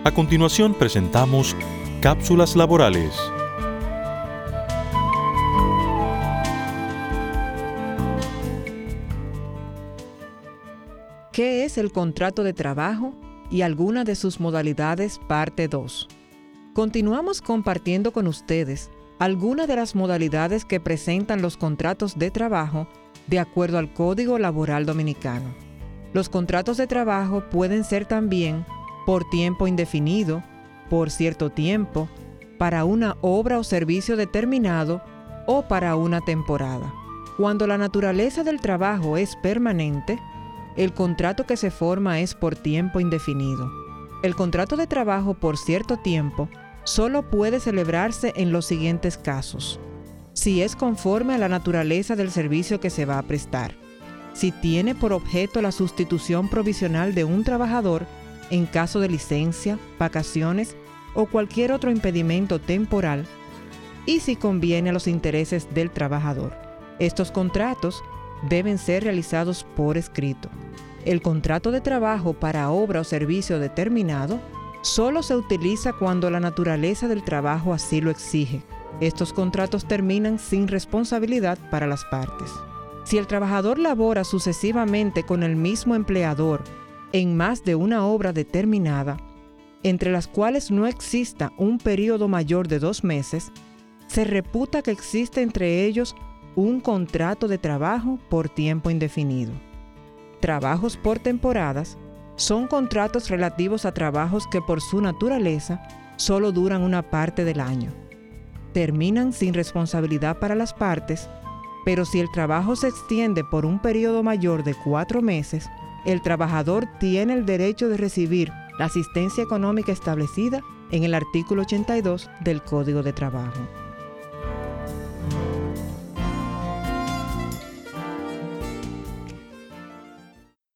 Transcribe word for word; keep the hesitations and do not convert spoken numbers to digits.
A continuación presentamos Cápsulas Laborales. ¿Qué es el contrato de trabajo y algunas de sus modalidades? Parte dos. Continuamos compartiendo con ustedes algunas de las modalidades que presentan los contratos de trabajo de acuerdo al Código Laboral Dominicano. Los contratos de trabajo pueden ser también por tiempo indefinido, por cierto tiempo, para una obra o servicio determinado o para una temporada. Cuando la naturaleza del trabajo es permanente, el contrato que se forma es por tiempo indefinido. El contrato de trabajo por cierto tiempo solo puede celebrarse en los siguientes casos: si es conforme a la naturaleza del servicio que se va a prestar, si tiene por objeto la sustitución provisional de un trabajador en caso de licencia, vacaciones o cualquier otro impedimento temporal, y si conviene a los intereses del trabajador. Estos contratos deben ser realizados por escrito. El contrato de trabajo para obra o servicio determinado solo se utiliza cuando la naturaleza del trabajo así lo exige. Estos contratos terminan sin responsabilidad para las partes. Si el trabajador labora sucesivamente con el mismo empleador en más de una obra determinada, entre las cuales no exista un período mayor de dos meses, se reputa que existe entre ellos un contrato de trabajo por tiempo indefinido. Trabajos por temporadas son contratos relativos a trabajos que por su naturaleza solo duran una parte del año. Terminan sin responsabilidad para las partes, pero si el trabajo se extiende por un periodo mayor de cuatro meses, el trabajador tiene el derecho de recibir la asistencia económica establecida en el artículo ochenta y dos del Código de Trabajo.